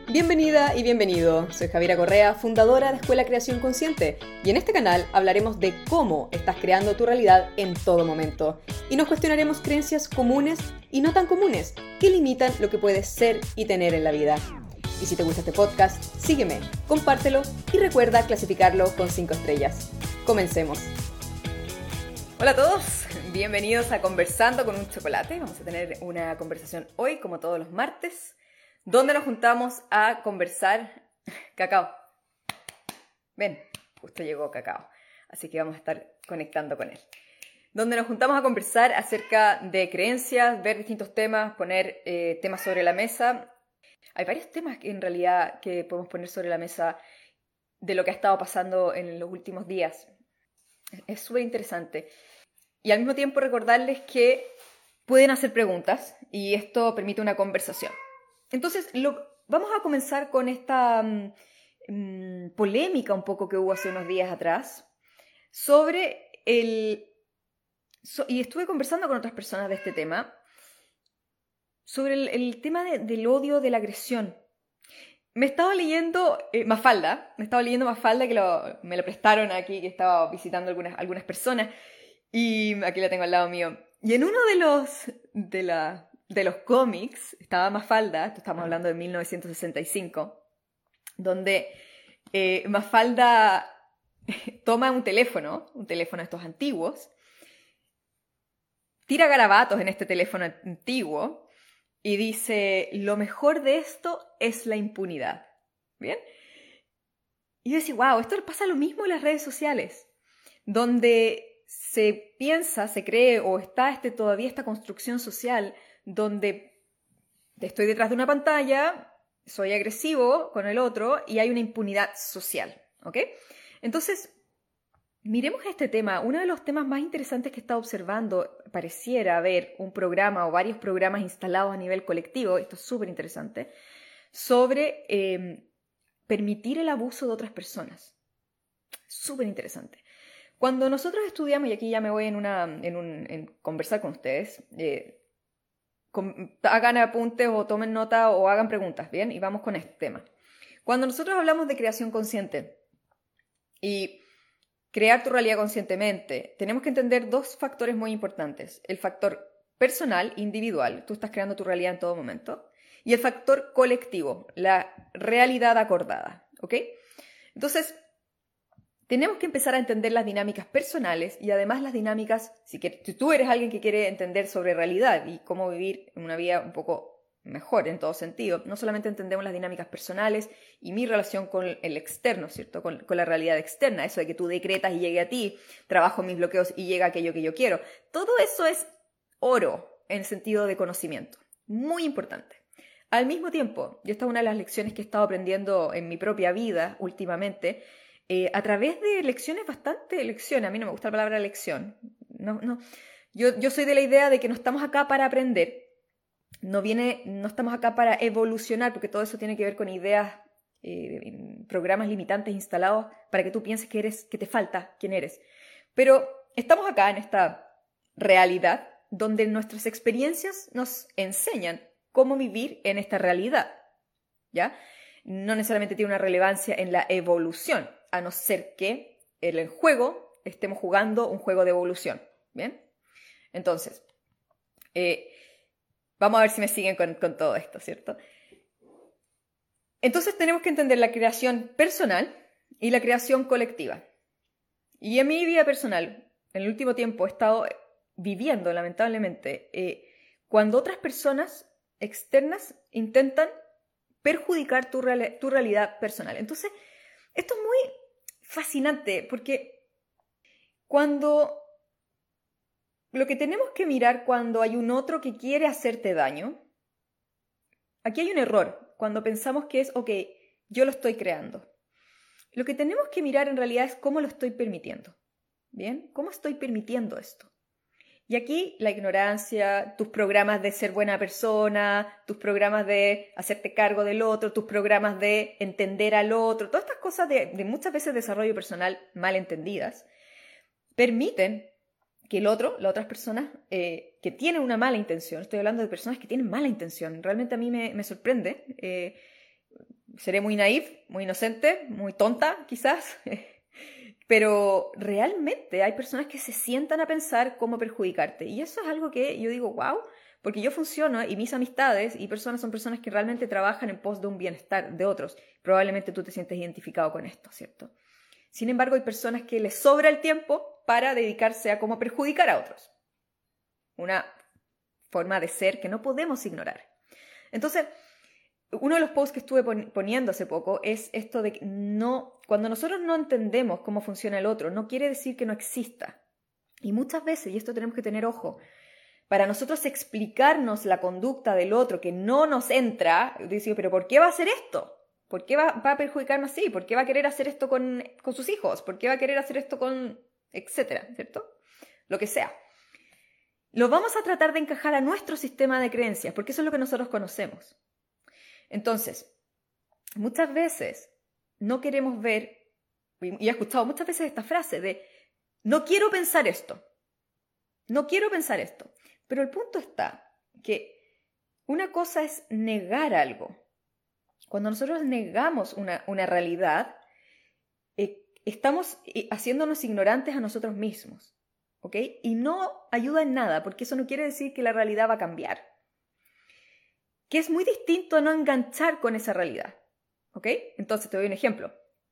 Bienvenida y bienvenido. Soy Javiera Correa, fundadora de Escuela Creación Consciente, y en este canal hablaremos de cómo estás creando tu realidad en todo momento. Y nos cuestionaremos creencias comunes y no tan comunes que limitan lo que puedes ser y tener en la vida. Y si te gusta este podcast, sígueme, compártelo y recuerda clasificarlo con 5 estrellas. Comencemos. Hola a todos, bienvenidos a Conversando con un Chocolate. Vamos a tener una conversación hoy, como todos los martes, donde nos juntamos a conversar. Cacao, ven, justo llegó Cacao, así que vamos a estar conectando con él. Donde nos juntamos a conversar acerca de creencias, ver distintos temas, poner temas sobre la mesa. Hay varios temas que en realidad que podemos poner sobre la mesa de lo que ha estado pasando en los últimos días. Es súper interesante. Y al mismo tiempo recordarles que pueden hacer preguntas y esto permite una conversación. Entonces, vamos a comenzar con esta polémica un poco que hubo hace unos días atrás sobre y estuve conversando con otras personas de este tema, sobre el tema del odio, de la agresión. Me estaba leyendo Mafalda, que me lo prestaron aquí, que estaba visitando algunas personas, y aquí la tengo al lado mío. Y en uno de los cómics estaba Mafalda, esto estamos hablando de 1965, donde Mafalda toma un teléfono de estos antiguos, tira garabatos en este teléfono antiguo y dice: lo mejor de esto es la impunidad. ¿Bien? Y yo decía, wow, esto pasa lo mismo en las redes sociales, donde se piensa, se cree o está todavía esta construcción social donde estoy detrás de una pantalla, soy agresivo con el otro y hay una impunidad social, ¿ok? Entonces, miremos este tema. Uno de los temas más interesantes que he estado observando, pareciera haber un programa o varios programas instalados a nivel colectivo, esto es súper interesante, sobre permitir el abuso de otras personas. Súper interesante. Cuando nosotros estudiamos, y aquí ya me voy en conversar con ustedes, hagan apuntes o tomen nota o hagan preguntas, ¿bien? Y vamos con este tema. Cuando nosotros hablamos de creación consciente y crear tu realidad conscientemente, tenemos que entender dos factores muy importantes. El factor personal, individual, tú estás creando tu realidad en todo momento, y el factor colectivo, la realidad acordada, ¿ok? Entonces, tenemos que empezar a entender las dinámicas personales y además las dinámicas, si tú eres alguien que quiere entender sobre realidad y cómo vivir una vida un poco mejor en todo sentido, no solamente entendemos las dinámicas personales y mi relación con el externo, ¿cierto? Con la realidad externa, eso de que tú decretas y llegue a ti, trabajo mis bloqueos y llega aquello que yo quiero. Todo eso es oro en el sentido de conocimiento, muy importante. Al mismo tiempo, esta es una de las lecciones que he estado aprendiendo en mi propia vida últimamente, a través de lecciones, a mí no me gusta la palabra lección, yo soy de la idea de que no estamos acá para aprender, no estamos acá para evolucionar, porque todo eso tiene que ver con ideas, programas limitantes instalados para que tú pienses que te falta quién eres, pero estamos acá en esta realidad donde nuestras experiencias nos enseñan cómo vivir en esta realidad, ¿ya? No necesariamente tiene una relevancia en la evolución, a no ser que en el juego estemos jugando un juego de evolución, ¿bien? Entonces, vamos a ver si me siguen con todo esto, ¿cierto? Entonces tenemos que entender la creación personal y la creación colectiva. Y en mi vida personal, en el último tiempo he estado viviendo, lamentablemente, cuando otras personas externas intentan perjudicar tu realidad personal. Entonces, esto es muy fascinante porque lo que tenemos que mirar cuando hay un otro que quiere hacerte daño, aquí hay un error, cuando pensamos que es, ok, yo lo estoy creando. Lo que tenemos que mirar en realidad es cómo lo estoy permitiendo, ¿bien? ¿Cómo estoy permitiendo esto? Y aquí la ignorancia, tus programas de ser buena persona, tus programas de hacerte cargo del otro, tus programas de entender al otro, todas estas cosas de muchas veces desarrollo personal mal entendidas, permiten que las otras personas que tienen una mala intención, estoy hablando de personas que tienen mala intención, realmente a mí me sorprende, seré muy naif, muy inocente, muy tonta quizás, pero realmente hay personas que se sientan a pensar cómo perjudicarte. Y eso es algo que yo digo, wow, porque yo funciono y mis amistades y personas son personas que realmente trabajan en pos de un bienestar de otros. Probablemente tú te sientes identificado con esto, ¿cierto? Sin embargo, hay personas que les sobra el tiempo para dedicarse a cómo perjudicar a otros. Una forma de ser que no podemos ignorar. Entonces, uno de los posts que estuve poniendo hace poco es esto de que cuando nosotros no entendemos cómo funciona el otro, no quiere decir que no exista. Y muchas veces, y esto tenemos que tener ojo, para nosotros explicarnos la conducta del otro que no nos entra, digo, pero ¿por qué va a hacer esto? ¿Por qué va a perjudicarme así? ¿Por qué va a querer hacer esto con sus hijos? ¿Por qué va a querer hacer esto con etcétera? ¿Cierto? Lo que sea. Lo vamos a tratar de encajar a nuestro sistema de creencias, porque eso es lo que nosotros conocemos. Entonces, muchas veces no queremos ver, y he escuchado muchas veces esta frase de no quiero pensar esto, no quiero pensar esto, pero el punto está que una cosa es negar algo. Cuando nosotros negamos una realidad, estamos haciéndonos ignorantes a nosotros mismos, ¿ok? Y no ayuda en nada, porque eso no quiere decir que la realidad va a cambiar. Que es muy distinto a no enganchar con esa realidad, ¿ok? Entonces te doy un ejemplo.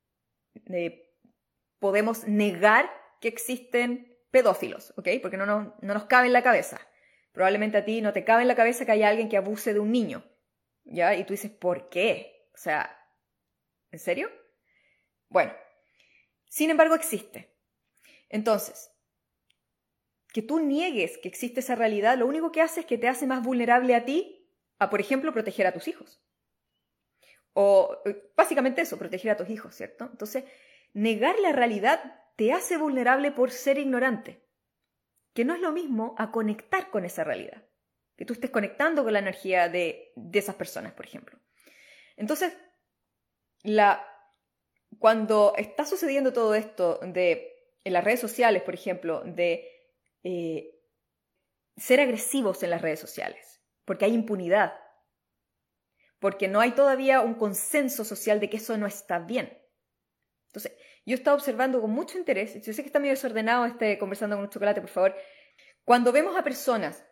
Podemos negar que existen pedófilos, ¿ok? Porque no nos cabe en la cabeza. Probablemente a ti no te cabe en la cabeza que haya alguien que abuse de un niño, ¿ya? Y tú dices, ¿por qué? O sea, ¿en serio? Bueno, sin embargo existe. Entonces, que tú niegues que existe esa realidad, lo único que hace es que te hace más vulnerable a ti a, por ejemplo, proteger a tus hijos. O básicamente eso, proteger a tus hijos, ¿cierto? Entonces, negar la realidad te hace vulnerable por ser ignorante, que no es lo mismo a conectar con esa realidad, que tú estés conectando con la energía de esas personas, por ejemplo. Entonces, cuando está sucediendo todo esto en las redes sociales, por ejemplo, de ser agresivos en las redes sociales, porque hay impunidad, porque no hay todavía un consenso social de que eso no está bien. Entonces, yo he estado observando con mucho interés, yo sé que está medio desordenado conversando con un chocolate, por favor, cuando vemos a personas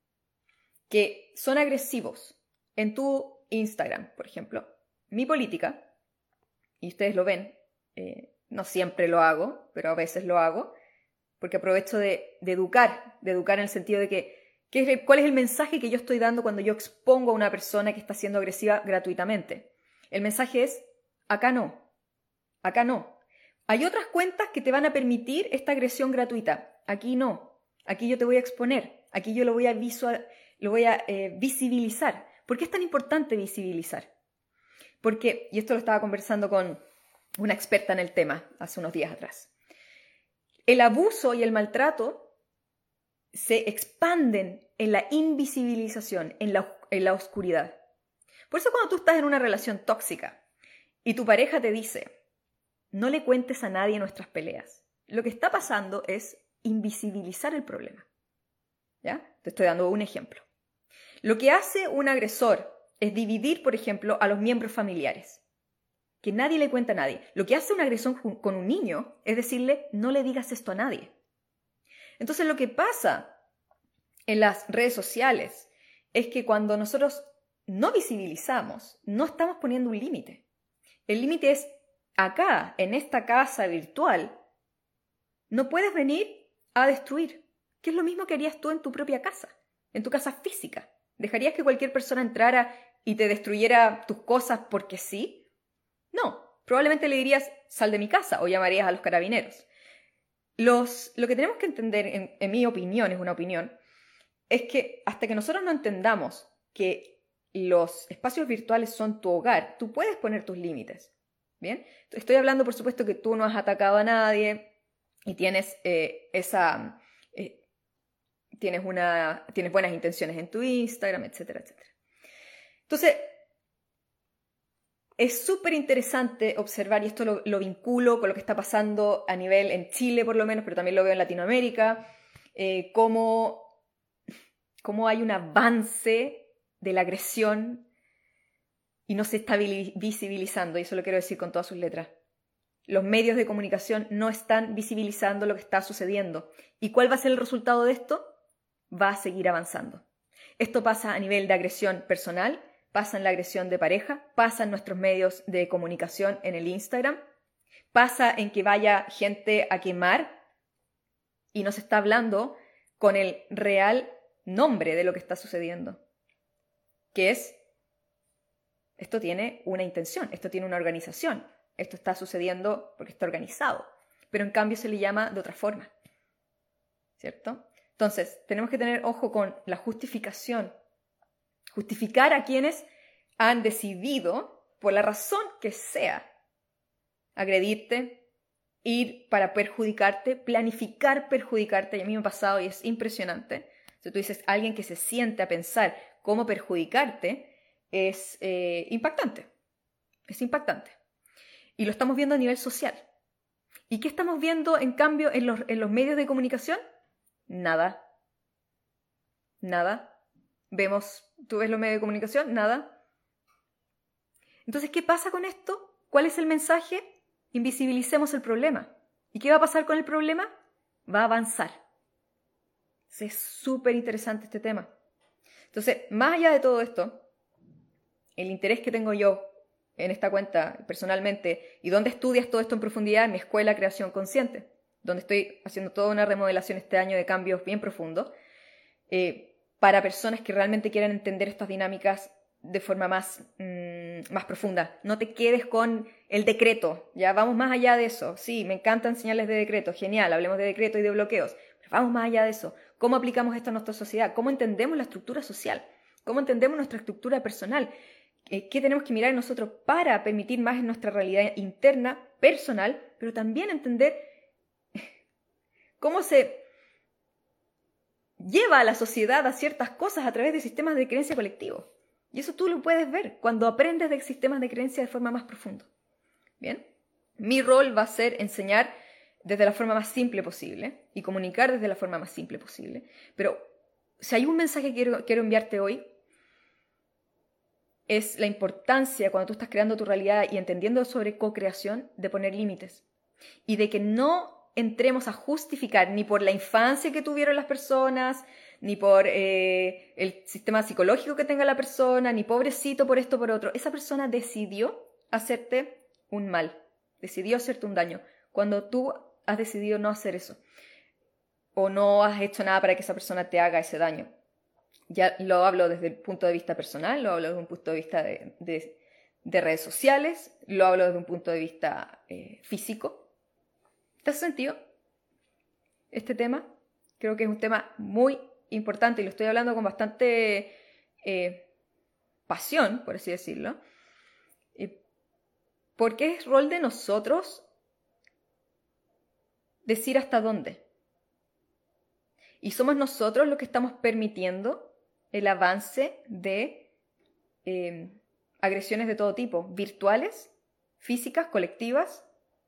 que son agresivos en tu Instagram, por ejemplo, mi política, y ustedes lo ven, no siempre lo hago, pero a veces lo hago, porque aprovecho de educar en el sentido de que ¿cuál es el mensaje que yo estoy dando cuando yo expongo a una persona que está siendo agresiva gratuitamente? El mensaje es, acá no, acá no. Hay otras cuentas que te van a permitir esta agresión gratuita, aquí no, aquí yo te voy a exponer, aquí yo lo voy a visibilizar. ¿Por qué es tan importante visibilizar? Porque, y esto lo estaba conversando con una experta en el tema hace unos días atrás, el abuso y el maltrato se expanden en la invisibilización, en la oscuridad. Por eso cuando tú estás en una relación tóxica y tu pareja te dice, no le cuentes a nadie nuestras peleas, lo que está pasando es invisibilizar el problema. ¿Ya? Te estoy dando un ejemplo. Lo que hace un agresor es dividir, por ejemplo, a los miembros familiares. Que nadie le cuenta a nadie. Lo que hace una agresión con un niño es decirle, no le digas esto a nadie. Entonces lo que pasa en las redes sociales es que cuando nosotros no visibilizamos, no estamos poniendo un límite. El límite es acá, en esta casa virtual, no puedes venir a destruir, que es lo mismo que harías tú en tu propia casa, en tu casa física. ¿Dejarías que cualquier persona entrara y te destruyera tus cosas porque sí? No, probablemente le dirías, sal de mi casa, o llamarías a los carabineros. Lo que tenemos que entender, en mi opinión, es una opinión, es que hasta que nosotros no entendamos que los espacios virtuales son tu hogar, tú puedes poner tus límites, ¿bien? Estoy hablando, por supuesto, que tú no has atacado a nadie y tienes tienes buenas intenciones en tu Instagram, etcétera, etcétera. Entonces, es súper interesante observar, y esto lo vinculo con lo que está pasando a nivel en Chile por lo menos, pero también lo veo en Latinoamérica, cómo hay un avance de la agresión y no se está visibilizando, y eso lo quiero decir con todas sus letras. Los medios de comunicación no están visibilizando lo que está sucediendo. ¿Y cuál va a ser el resultado de esto? Va a seguir avanzando. Esto pasa a nivel de agresión personal, pasa en la agresión de pareja, pasa en nuestros medios de comunicación en el Instagram, pasa en que vaya gente a quemar y no se está hablando con el real nombre de lo que está sucediendo, que es, esto tiene una intención, esto tiene una organización, esto está sucediendo porque está organizado, pero en cambio se le llama de otra forma, ¿cierto? Entonces, tenemos que tener ojo con la justificación, justificar a quienes han decidido, por la razón que sea, agredirte, ir para perjudicarte, planificar perjudicarte. Y a mí me ha pasado y es impresionante. Si tú dices alguien que se siente a pensar cómo perjudicarte, es impactante. Es impactante. Y lo estamos viendo a nivel social. ¿Y qué estamos viendo, en cambio, en los medios de comunicación? Nada. Nada. ¿Tú ves los medios de comunicación? Nada. Entonces, ¿qué pasa con esto? ¿Cuál es el mensaje? Invisibilicemos el problema. ¿Y qué va a pasar con el problema? Va a avanzar. Es súper interesante este tema. Entonces, más allá de todo esto, el interés que tengo yo en esta cuenta personalmente y donde estudias todo esto en profundidad, en mi escuela Creación Consciente, donde estoy haciendo toda una remodelación este año de cambios bien profundos, para personas que realmente quieran entender estas dinámicas de forma más profunda. No te quedes con el decreto, ya vamos más allá de eso. Sí, me encanta enseñarles de decreto, genial, hablemos de decreto y de bloqueos, pero vamos más allá de eso. ¿Cómo aplicamos esto a nuestra sociedad? ¿Cómo entendemos la estructura social? ¿Cómo entendemos nuestra estructura personal? ¿Qué tenemos que mirar en nosotros para permitir más en nuestra realidad interna, personal, pero también entender cómo se lleva a la sociedad a ciertas cosas a través de sistemas de creencia colectivos? Y eso tú lo puedes ver cuando aprendes de sistemas de creencia de forma más profunda. ¿Bien? Mi rol va a ser enseñar desde la forma más simple posible y comunicar desde la forma más simple posible. Pero si hay un mensaje que quiero enviarte hoy, es la importancia, cuando tú estás creando tu realidad y entendiendo sobre co-creación, de poner límites. Y de que no entremos a justificar ni por la infancia que tuvieron las personas, ni por el sistema psicológico que tenga la persona, ni pobrecito por esto por otro. Esa persona decidió hacerte un mal, decidió hacerte un daño, cuando tú has decidido no hacer eso, o no has hecho nada para que esa persona te haga ese daño. Ya lo hablo desde el punto de vista personal, lo hablo desde un punto de vista de redes sociales, lo hablo desde un punto de vista físico. ¿Te hace sentido este tema? Creo que es un tema muy importante y lo estoy hablando con bastante pasión, por así decirlo, porque es rol de nosotros decir hasta dónde. Y somos nosotros los que estamos permitiendo el avance de agresiones de todo tipo, virtuales, físicas, colectivas,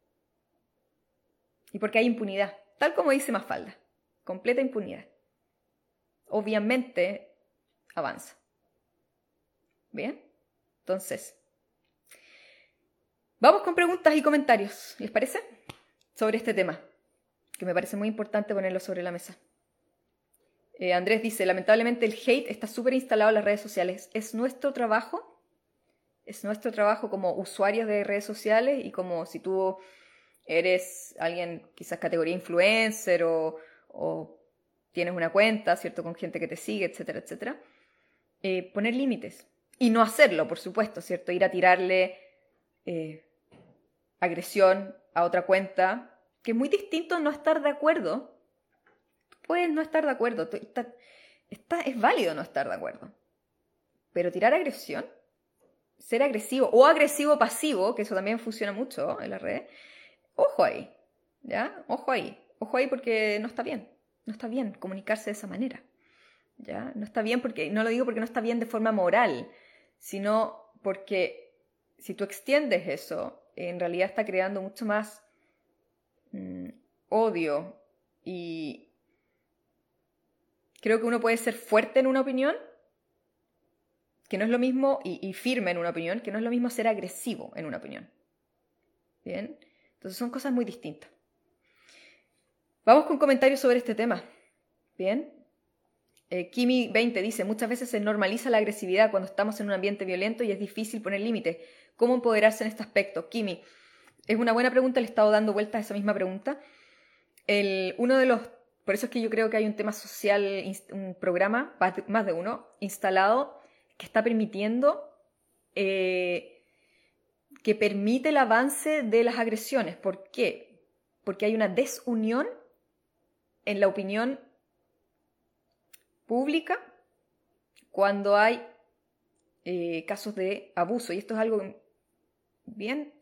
y porque hay impunidad, tal como dice Mafalda, completa impunidad. Obviamente avanza. ¿Bien? Entonces, vamos con preguntas y comentarios, ¿les parece? Sobre este tema, que me parece muy importante ponerlo sobre la mesa. Andrés dice, lamentablemente el hate está súper instalado en las redes sociales. ¿Es nuestro trabajo? Es nuestro trabajo como usuarios de redes sociales y como si tú eres alguien quizás categoría influencer o tienes una cuenta, ¿cierto? Con gente que te sigue, etcétera, etcétera. Poner límites. Y no hacerlo, por supuesto, ¿cierto? Ir a tirarle agresión a otra cuenta, que es muy distinto a no estar de acuerdo. Puedes no estar de acuerdo, es válido no estar de acuerdo. Pero tirar agresión, ser agresivo o agresivo pasivo, que eso también funciona mucho en las redes, ojo ahí, ¿ya? Ojo ahí porque no está bien. No está bien comunicarse de esa manera, ¿ya? No está bien porque, no lo digo porque no está bien de forma moral, sino porque si tú extiendes eso, en realidad está creando mucho más odio y creo que uno puede ser fuerte en una opinión que no es lo mismo, y firme en una opinión, que no es lo mismo ser agresivo en una opinión. ¿Bien? Entonces son cosas muy distintas. Vamos con comentarios sobre este tema. ¿Bien? Kimi20 dice, muchas veces se normaliza la agresividad cuando estamos en un ambiente violento y es difícil poner límites. ¿Cómo empoderarse en este aspecto? Kimi, es una buena pregunta, le he estado dando vueltas a esa misma pregunta. Por eso es que yo creo que hay un tema social, un programa, más de uno, instalado, que está permitiendo, que permite el avance de las agresiones. ¿Por qué? Porque hay una desunión en la opinión pública cuando hay casos de abuso. Y esto es algo bien...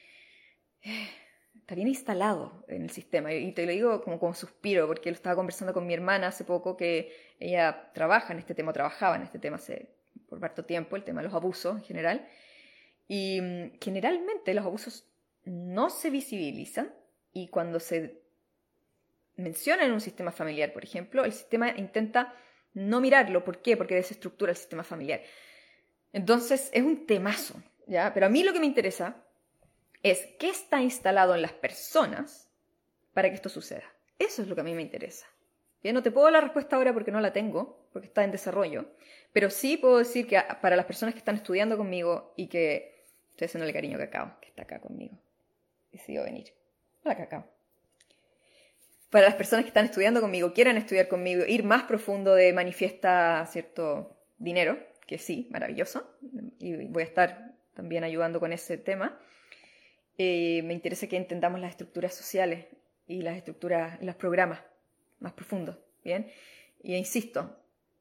está bien instalado en el sistema. Y te lo digo como con suspiro, porque lo estaba conversando con mi hermana hace poco, que ella trabajaba en este tema por harto tiempo, el tema de los abusos en general. Y generalmente los abusos no se visibilizan, y cuando se menciona en un sistema familiar, por ejemplo, el sistema intenta no mirarlo. ¿Por qué? Porque desestructura el sistema familiar. Entonces es un temazo, ¿ya? Pero a mí lo que me interesa es qué está instalado en las personas para que esto suceda. Eso es lo que a mí me interesa. Bien, no te puedo dar la respuesta ahora porque no la tengo, porque está en desarrollo, pero sí puedo decir que para las personas que están estudiando conmigo y que estoy haciéndole cariño a Cacao, que está acá conmigo, decidió venir. Hola, Cacao. Para las personas que están estudiando conmigo, quieran estudiar conmigo, ir más profundo de manifiesta cierto dinero, que sí, maravilloso, y voy a estar también ayudando con ese tema. Me interesa que entendamos las estructuras sociales y las estructuras, los programas más profundos, ¿bien? Y insisto,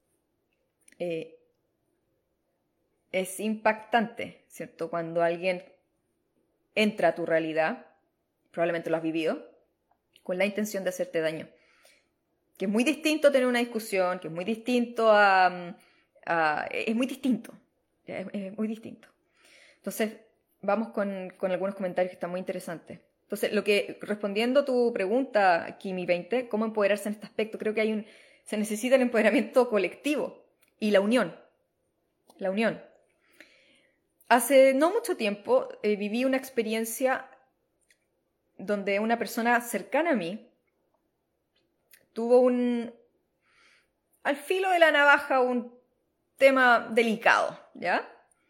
es impactante, ¿cierto? Cuando alguien entra a tu realidad, probablemente lo has vivido, con la intención de hacerte daño. Que es muy distinto tener una discusión, que es muy distinto es muy distinto. Es muy distinto. Entonces, vamos con algunos comentarios que están muy interesantes. Entonces, respondiendo a tu pregunta, Kimi20, ¿cómo empoderarse en este aspecto? Creo que se necesita el empoderamiento colectivo y la unión. La unión. Hace no mucho tiempo viví una experiencia donde una persona cercana a mí tuvo al filo de la navaja, un tema delicado, ¿ya?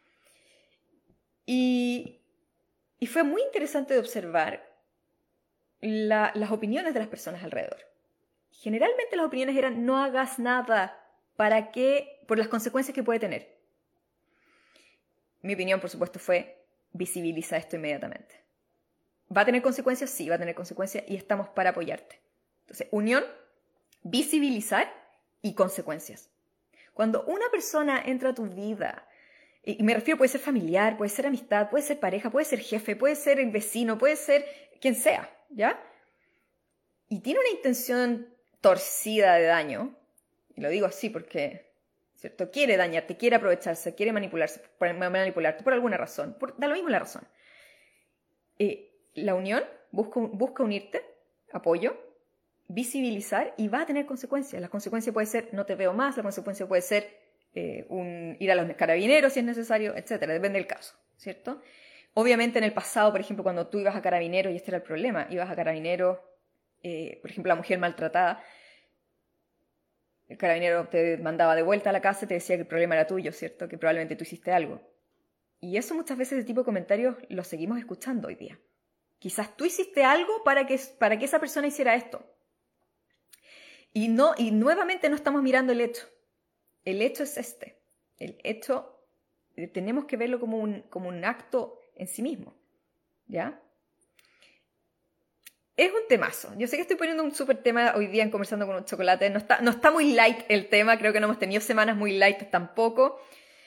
Y fue muy interesante de observar las opiniones de las personas alrededor. Generalmente las opiniones eran: no hagas nada, ¿para qué? Por las consecuencias que puede tener. Mi opinión, por supuesto, fue: visibiliza esto inmediatamente. ¿Va a tener consecuencias? Sí, va a tener consecuencias, y estamos para apoyarte. Entonces, unión, visibilizar y consecuencias. Cuando una persona entra a tu vida, y me refiero, puede ser familiar, puede ser amistad, puede ser pareja, puede ser jefe, puede ser el vecino, puede ser quien sea, ¿ya? Y tiene una intención torcida de daño, y lo digo así porque, ¿cierto? Quiere dañarte, quiere aprovecharse, quiere manipularte por alguna razón, da lo mismo la razón. La unión busca unirte, apoyo, visibilizar, y va a tener consecuencias. La consecuencia puede ser: no te veo más. La consecuencia puede ser ir a los carabineros si es necesario, etcétera. Depende del caso, ¿cierto? Obviamente en el pasado, por ejemplo, cuando tú ibas a carabineros, y este era el problema, ibas a carabineros, por ejemplo, la mujer maltratada, el carabinero te mandaba de vuelta a la casa y te decía que el problema era tuyo, ¿cierto? Que probablemente tú hiciste algo. Y eso, muchas veces, ese tipo de comentarios los seguimos escuchando hoy día. Quizás tú hiciste algo para que esa persona hiciera esto. Y nuevamente no estamos mirando el hecho. El hecho es este. El hecho, tenemos que verlo como un acto en sí mismo, ¿ya? Es un temazo. Yo sé que estoy poniendo un súper tema hoy día en Conversando con un Chocolate. No está muy light el tema. Creo que no hemos tenido semanas muy light tampoco.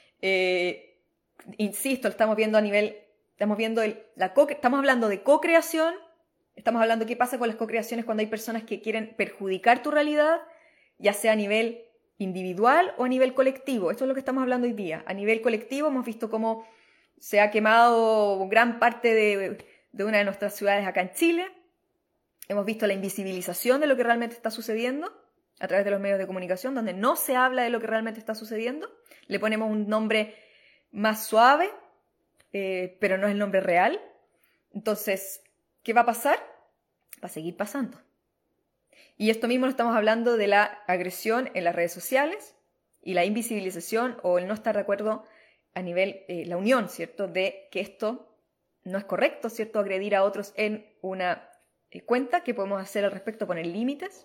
Insisto, estamos viendo estamos hablando de co-creación. Estamos hablando de qué pasa con las co-creaciones cuando hay personas que quieren perjudicar tu realidad, ya sea a nivel individual o a nivel colectivo. Esto es lo que estamos hablando hoy día. A nivel colectivo hemos visto cómo se ha quemado gran parte de una de nuestras ciudades acá en Chile. Hemos visto la invisibilización de lo que realmente está sucediendo, a través de los medios de comunicación, donde no se habla de lo que realmente está sucediendo. Le ponemos un nombre más suave, pero no es el nombre real. Entonces, ¿qué va a pasar? Va a seguir pasando. Y esto mismo lo estamos hablando de la agresión en las redes sociales y la invisibilización o el no estar de acuerdo a nivel, la unión, ¿cierto? De que esto no es correcto, ¿cierto? Agredir a otros en una cuenta. ¿Qué podemos hacer al respecto? Poner límites.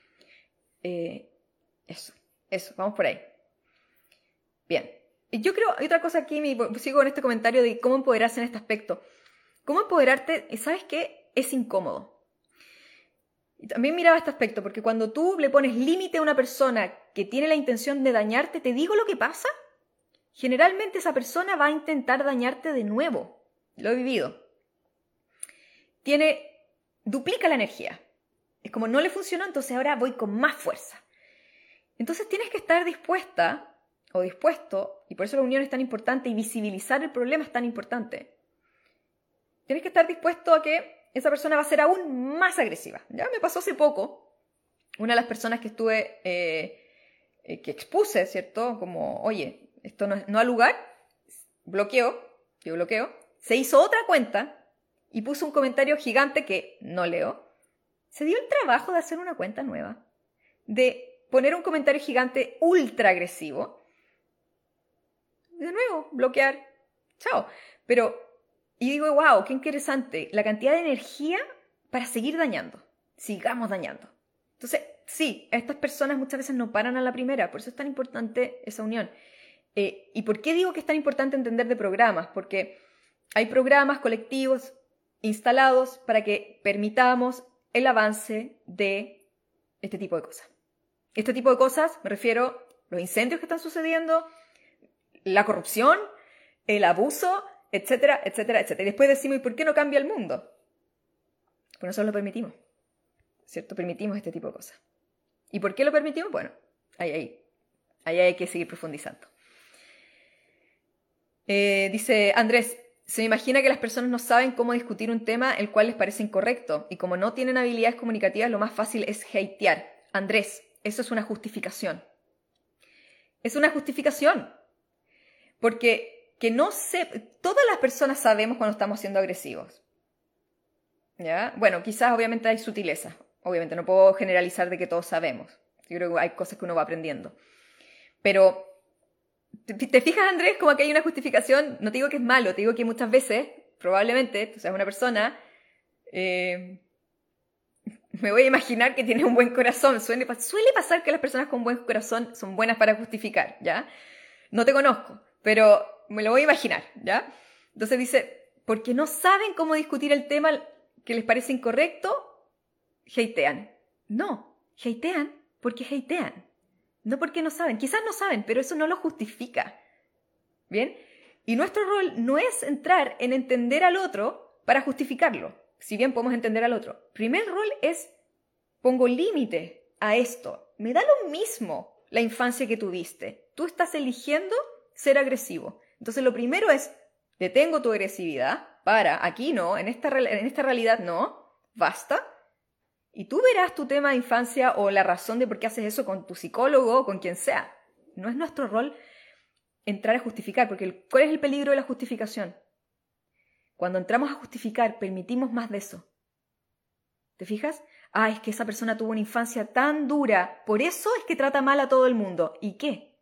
Eso, vamos por ahí. Bien. Y yo creo, hay otra cosa aquí, sigo con este comentario de cómo empoderarse en este aspecto. ¿Cómo empoderarte? ¿Sabes qué? Es incómodo. Y también miraba este aspecto, porque cuando tú le pones límite a una persona que tiene la intención de dañarte, ¿te digo lo que pasa? Generalmente esa persona va a intentar dañarte de nuevo. Lo he vivido. Duplica la energía. Es como no le funcionó, entonces ahora voy con más fuerza. Entonces tienes que estar dispuesta o dispuesto, y por eso la unión es tan importante y visibilizar el problema es tan importante. Tienes que estar dispuesto a que esa persona va a ser aún más agresiva. Ya me pasó hace poco, una de las personas que estuve, que expuse, ¿cierto? Como, oye, esto no ha lugar, bloqueó, se hizo otra cuenta y puso un comentario gigante que no leo. Se dio el trabajo de hacer una cuenta nueva, de poner un comentario gigante ultra agresivo. De nuevo, bloquear, chao. Y digo, wow, qué interesante, la cantidad de energía para seguir dañando. Sigamos dañando. Entonces, sí, estas personas muchas veces no paran a la primera, por eso es tan importante esa unión. ¿Y por qué digo que es tan importante entender de programas? Porque hay programas colectivos instalados para que permitamos el avance de este tipo de cosas. Este tipo de cosas, me refiero a los incendios que están sucediendo, la corrupción, el abuso, etcétera, etcétera, etcétera. Y después decimos, ¿y por qué no cambia el mundo? Pues nosotros lo permitimos, ¿cierto? Permitimos este tipo de cosas. ¿Y por qué lo permitimos? Bueno, ahí hay que seguir profundizando. Dice Andrés, se me imagina que las personas no saben cómo discutir un tema el cual les parece incorrecto y como no tienen habilidades comunicativas, lo más fácil es hatear. Andrés, eso es una justificación. Es una justificación. Porque todas las personas sabemos cuando estamos siendo agresivos. ¿Ya? Bueno, quizás obviamente hay sutilezas. Obviamente no puedo generalizar de que todos sabemos. Yo creo que hay cosas que uno va aprendiendo. Pero, ¿te fijas, Andrés? Como que hay una justificación. No te digo que es malo, te digo que muchas veces, probablemente, tú seas una persona, me voy a imaginar que tiene un buen corazón. Suele pasar que las personas con buen corazón son buenas para justificar, ¿ya? No te conozco, pero me lo voy a imaginar, ¿ya? Entonces dice, porque no saben cómo discutir el tema que les parece incorrecto, hatean. No, hatean porque hatean. No porque no saben. Quizás no saben, pero eso no lo justifica. ¿Bien? Y nuestro rol no es entrar en entender al otro para justificarlo, si bien podemos entender al otro. Primer rol es, pongo límite a esto. Me da lo mismo la infancia que tuviste. Tú estás eligiendo ser agresivo. Entonces lo primero es, detengo tu agresividad, aquí no, en esta realidad no, basta. Y tú verás tu tema de infancia o la razón de por qué haces eso con tu psicólogo o con quien sea. No es nuestro rol entrar a justificar, porque ¿cuál es el peligro de la justificación? Cuando entramos a justificar, permitimos más de eso. ¿Te fijas? Es que esa persona tuvo una infancia tan dura, por eso es que trata mal a todo el mundo. ¿Y qué?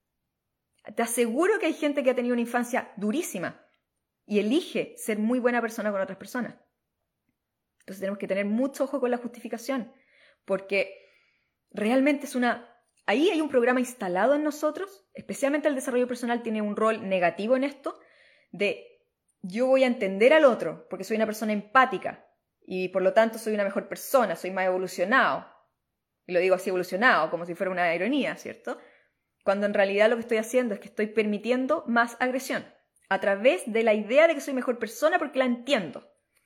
Te aseguro que hay gente que ha tenido una infancia durísima y elige ser muy buena persona con otras personas. Entonces tenemos que tener mucho ojo con la justificación, porque realmente ahí hay un programa instalado en nosotros, especialmente el desarrollo personal tiene un rol negativo en esto, de yo voy a entender al otro, porque soy una persona empática, y por lo tanto soy una mejor persona, soy más evolucionado. Y lo digo así evolucionado, como si fuera una ironía, ¿cierto? Cuando en realidad lo que estoy haciendo es que estoy permitiendo más agresión, a través de la idea de que soy mejor persona porque la entiendo.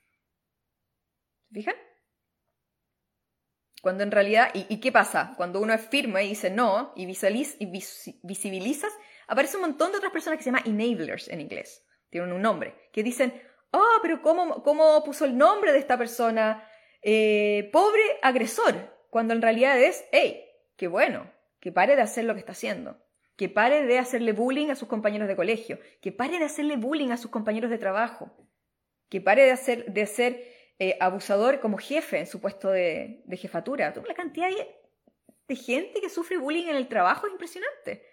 ¿Fijan? Cuando en realidad, ¿y qué pasa? Cuando uno es firme y dice no, y visibilizas, aparece un montón de otras personas que se llaman enablers en inglés. Tienen un nombre. Que dicen, pero ¿cómo puso el nombre de esta persona? Pobre agresor. Cuando en realidad es, hey, qué bueno, que pare de hacer lo que está haciendo, que pare de hacerle bullying a sus compañeros de colegio, que pare de hacerle bullying a sus compañeros de trabajo, que pare de ser abusador como jefe en su puesto de jefatura. La cantidad de gente que sufre bullying en el trabajo es impresionante.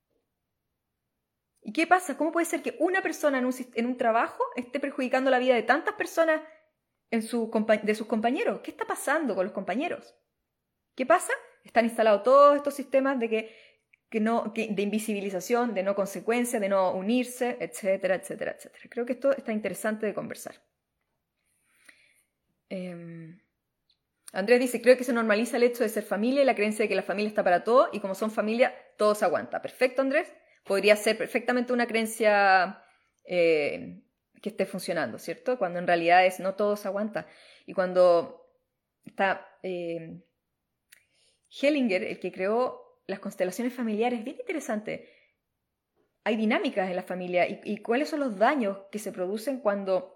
¿Y qué pasa? ¿Cómo puede ser que una persona en un trabajo esté perjudicando la vida de tantas personas de sus compañeros? ¿Qué está pasando con los compañeros? ¿Qué pasa? Están instalados todos estos sistemas de de invisibilización, de no consecuencia, de no unirse, etcétera, etcétera, etcétera. Creo que esto está interesante de conversar. Andrés dice, creo que se normaliza el hecho de ser familia y la creencia de que la familia está para todo y como son familia, todo se aguanta. Perfecto, Andrés. Podría ser perfectamente una creencia que esté funcionando, ¿cierto? Cuando en realidad no todo se aguanta. Y cuando está Hellinger, el que creó las constelaciones familiares, bien interesante. Hay dinámicas en la familia y cuáles son los daños que se producen cuando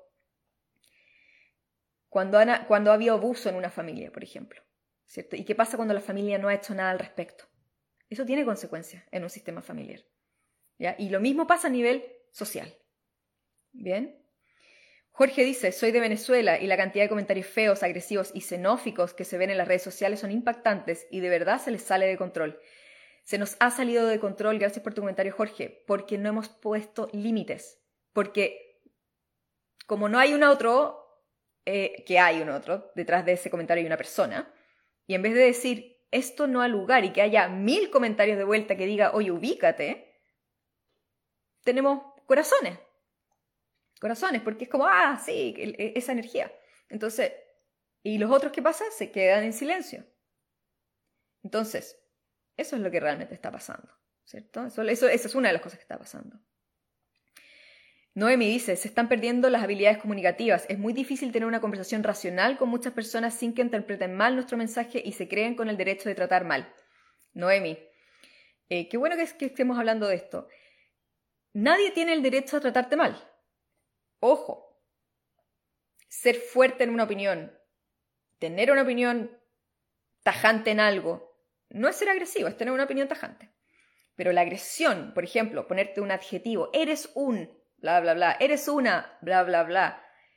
ha habido abuso en una familia, por ejemplo, ¿cierto? ¿Y qué pasa cuando la familia no ha hecho nada al respecto? Eso tiene consecuencias en un sistema familiar, ¿ya? Y lo mismo pasa a nivel social. ¿Bien? Jorge dice, soy de Venezuela y la cantidad de comentarios feos, agresivos y xenóficos que se ven en las redes sociales son impactantes y de verdad se les sale de control. Se nos ha salido de control, gracias por tu comentario, Jorge, porque no hemos puesto límites. Porque como no hay un otro, que hay un otro, detrás de ese comentario hay una persona, y en vez de decir esto no ha lugar y que haya 1000 comentarios de vuelta que diga, oye, ubícate, tenemos corazones, porque es como, sí, esa energía. Entonces, ¿y los otros qué pasa? Se quedan en silencio. Entonces, eso es lo que realmente está pasando, ¿cierto? Esa es una de las cosas que está pasando. Noemi dice, se están perdiendo las habilidades comunicativas. Es muy difícil tener una conversación racional con muchas personas sin que interpreten mal nuestro mensaje y se creen con el derecho de tratar mal. Noemi, qué bueno que estemos hablando de esto. Nadie tiene el derecho a tratarte mal. Ojo, ser fuerte en una opinión, tener una opinión tajante en algo, no es ser agresivo, es tener una opinión tajante. Pero la agresión, por ejemplo, ponerte un adjetivo, eres un, bla, bla, bla, eres una, bla, bla, bla.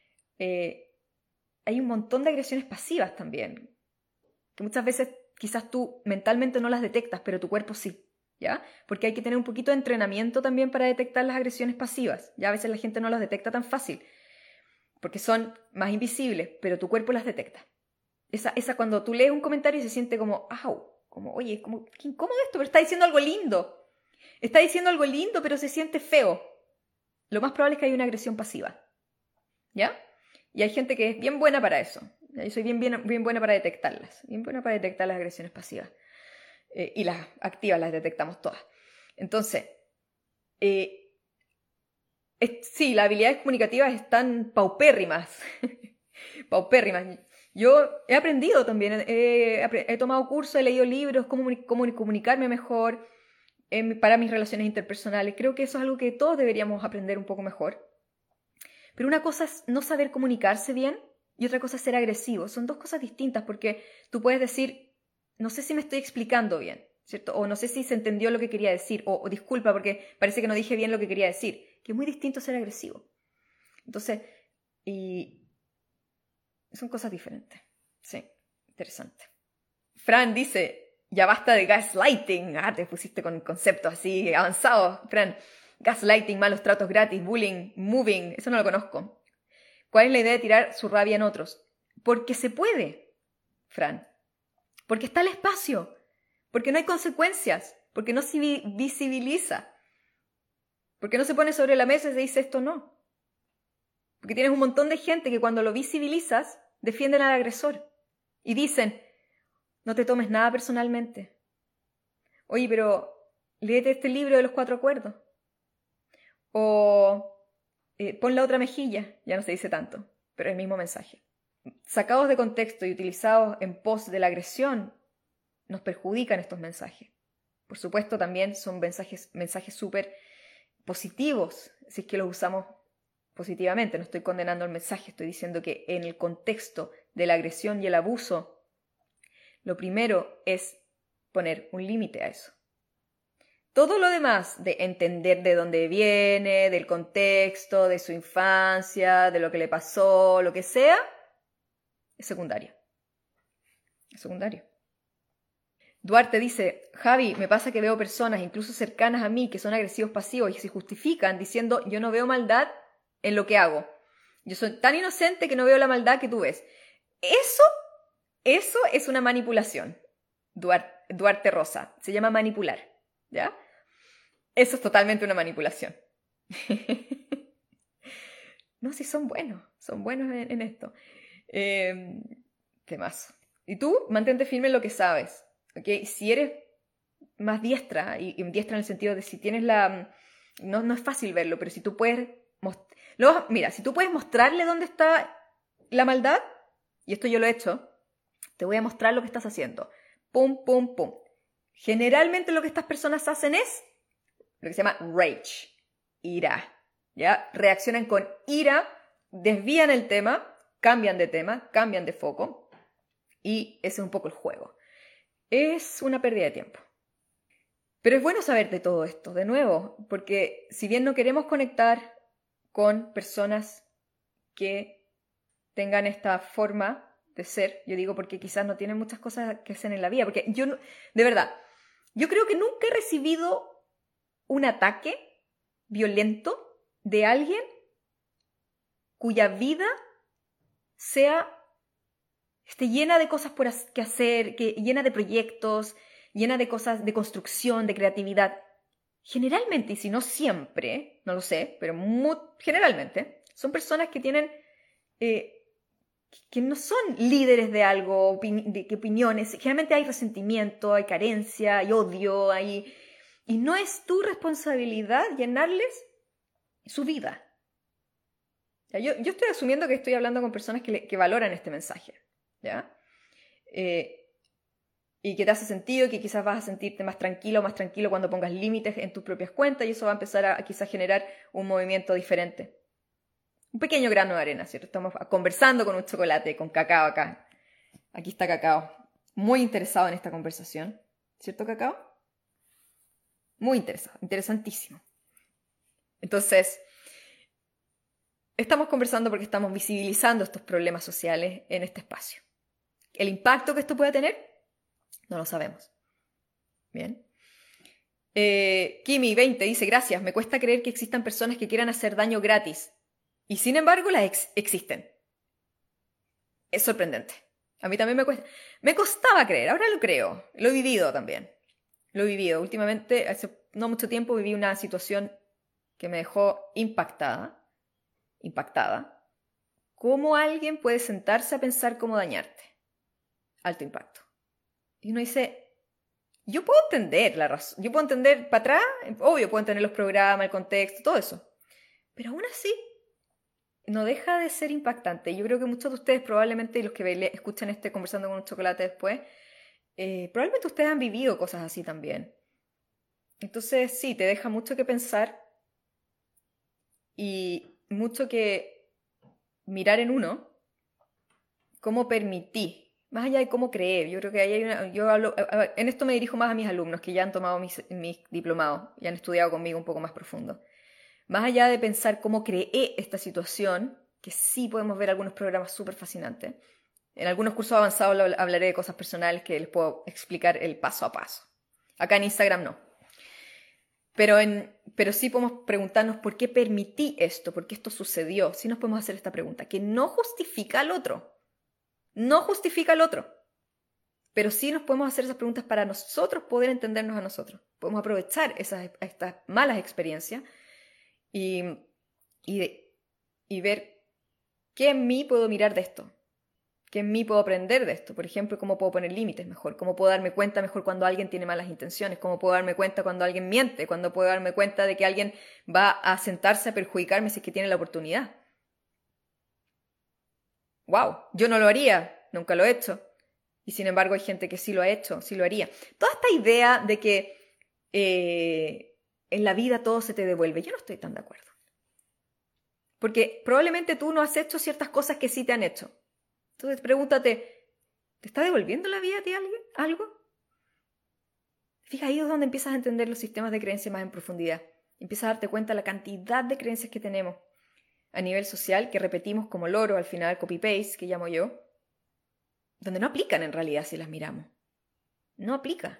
Hay un montón de agresiones pasivas también, que muchas veces quizás tú mentalmente no las detectas, pero tu cuerpo sí, ¿ya? Porque hay que tener un poquito de entrenamiento también para detectar las agresiones pasivas. Ya a veces la gente no las detecta tan fácil, porque son más invisibles, pero tu cuerpo las detecta. Esa cuando tú lees un comentario y se siente como, ¡au! Como, oye, qué incómodo esto, pero está diciendo algo lindo. Está diciendo algo lindo, pero se siente feo. Lo más probable es que haya una agresión pasiva, ¿ya? Y hay gente que es bien buena para eso. Yo soy bien buena para detectarlas. Bien buena para detectar las agresiones pasivas. Y las activas las detectamos todas. Entonces, sí, las habilidades comunicativas están paupérrimas. Paupérrimas. Yo he aprendido también, he tomado cursos, he leído libros, cómo comunicarme mejor para mis relaciones interpersonales. Creo que eso es algo que todos deberíamos aprender un poco mejor. Pero una cosa es no saber comunicarse bien y otra cosa es ser agresivo. Son dos cosas distintas porque tú puedes decir, no sé si me estoy explicando bien, ¿cierto? O no sé si se entendió lo que quería decir, o disculpa porque parece que no dije bien lo que quería decir, que es muy distinto ser agresivo. Entonces, son cosas diferentes. Sí, interesante. Fran dice, ya basta de gaslighting. Te pusiste con conceptos así avanzados, Fran. Gaslighting, malos tratos gratis, bullying, moving, eso no lo conozco. ¿Cuál es la idea de tirar su rabia en otros? Porque se puede, Fran. Porque está el espacio. Porque no hay consecuencias. Porque no se visibiliza. Porque no se pone sobre la mesa y se dice esto no. Porque tienes un montón de gente que cuando lo visibilizas defienden al agresor. Y dicen, no te tomes nada personalmente. Oye, pero léete este libro de los 4 acuerdos. O pon la otra mejilla. Ya no se dice tanto, pero es el mismo mensaje. Sacados de contexto y utilizados en pos de la agresión, nos perjudican estos mensajes. Por supuesto, también son mensajes súper positivos, si es que los usamos positivamente. No estoy condenando el mensaje, estoy diciendo que en el contexto de la agresión y el abuso, lo primero es poner un límite a eso. Todo lo demás de entender de dónde viene, del contexto, de su infancia, de lo que le pasó, lo que sea, es secundario. Es secundario. Duarte dice, Javi, me pasa que veo personas, incluso cercanas a mí, que son agresivos pasivos y se justifican diciendo, yo no veo maldad en lo que hago. Yo soy tan inocente que no veo la maldad que tú ves. Eso es una manipulación. Duarte Rosa. Se llama manipular. ¿Ya? Eso es totalmente una manipulación. No, sí, son buenos en esto. ¿Qué más? Y tú, mantente firme en lo que sabes. ¿Okay? Si eres más diestra, y diestra en el sentido de si tienes la... No es fácil verlo, pero si tú puedes... Mira, si tú puedes mostrarle dónde está la maldad, y esto yo lo he hecho, te voy a mostrar lo que estás haciendo. Pum, pum, pum. Generalmente lo que estas personas hacen es lo que se llama rage, ira. ¿Ya? Reaccionan con ira, desvían el tema, cambian de foco, y ese es un poco el juego. Es una pérdida de tiempo. Pero es bueno saber de todo esto, de nuevo, porque si bien no queremos conectar con personas que tengan esta forma de ser, yo digo porque quizás no tienen muchas cosas que hacer en la vida, porque yo, de verdad, yo creo que nunca he recibido un ataque violento de alguien cuya vida esté llena de cosas que hacer, llena de proyectos, llena de cosas de construcción, de creatividad. Generalmente, y si no siempre, no lo sé, pero generalmente, son personas que tienen, que no son líderes de algo, de opiniones. Generalmente hay resentimiento, hay carencia, hay odio, y no es tu responsabilidad llenarles su vida. Yo estoy asumiendo que estoy hablando con personas que valoran este mensaje, ¿ya? Y que te hace sentido, que quizás vas a sentirte más tranquilo cuando pongas límites en tus propias cuentas, y eso va a empezar a quizás generar un movimiento diferente. Un pequeño grano de arena, ¿cierto? Estamos conversando con un chocolate, con cacao acá. Aquí está Cacao, muy interesado en esta conversación. ¿Cierto, Cacao? Muy interesado, interesantísimo. Entonces, estamos conversando porque estamos visibilizando estos problemas sociales en este espacio. ¿El impacto que esto puede tener? No lo sabemos. Bien. Kimi20 dice, gracias, me cuesta creer que existan personas que quieran hacer daño gratis. Y sin embargo, existen. Es sorprendente. A mí también me costaba creer, ahora lo creo. Lo he vivido también. Lo he vivido. Últimamente, hace no mucho tiempo, viví una situación que me dejó impactada. ¿Cómo alguien puede sentarse a pensar cómo dañarte? Alto impacto. Y uno dice, yo puedo entender la razón, yo puedo entender para atrás, obvio, puedo entender los programas, el contexto, todo eso. Pero aún así, no deja de ser impactante. Yo creo que muchos de ustedes, probablemente, los que escuchan Conversando con un Chocolate después, probablemente ustedes han vivido cosas así también. Entonces, sí, te deja mucho que pensar y mucho que mirar en uno, cómo permití. Más allá de cómo creer, yo creo que ahí hay en esto me dirijo más a mis alumnos que ya han tomado mis diplomados y han estudiado conmigo un poco más profundo. Más allá de pensar cómo creé esta situación, que sí podemos ver algunos programas súper fascinantes. En algunos cursos avanzados hablaré de cosas personales que les puedo explicar el paso a paso. Acá en Instagram no. Pero sí podemos preguntarnos por qué permití esto, por qué esto sucedió. Sí nos podemos hacer esta pregunta, que no justifica al otro. No justifica al otro. Pero sí nos podemos hacer esas preguntas para nosotros poder entendernos a nosotros. Podemos aprovechar estas malas experiencias y ver qué en mí puedo mirar de esto. ¿Qué en mí puedo aprender de esto? Por ejemplo, cómo puedo poner límites mejor, cómo puedo darme cuenta mejor cuando alguien tiene malas intenciones, cómo puedo darme cuenta cuando alguien miente, cuando puedo darme cuenta de que alguien va a sentarse a perjudicarme si es que tiene la oportunidad. ¡Wow! Yo no lo haría, nunca lo he hecho. Y sin embargo hay gente que sí lo ha hecho, sí lo haría. Toda esta idea de que en la vida todo se te devuelve, yo no estoy tan de acuerdo. Porque probablemente tú no has hecho ciertas cosas que sí te han hecho. Entonces pregúntate, ¿te está devolviendo la vida a ti algo? Fíjate, ahí es donde empiezas a entender los sistemas de creencias más en profundidad. Empiezas a darte cuenta de la cantidad de creencias que tenemos a nivel social, que repetimos como loro al final, copy-paste, que llamo yo, donde no aplican en realidad si las miramos. No aplica.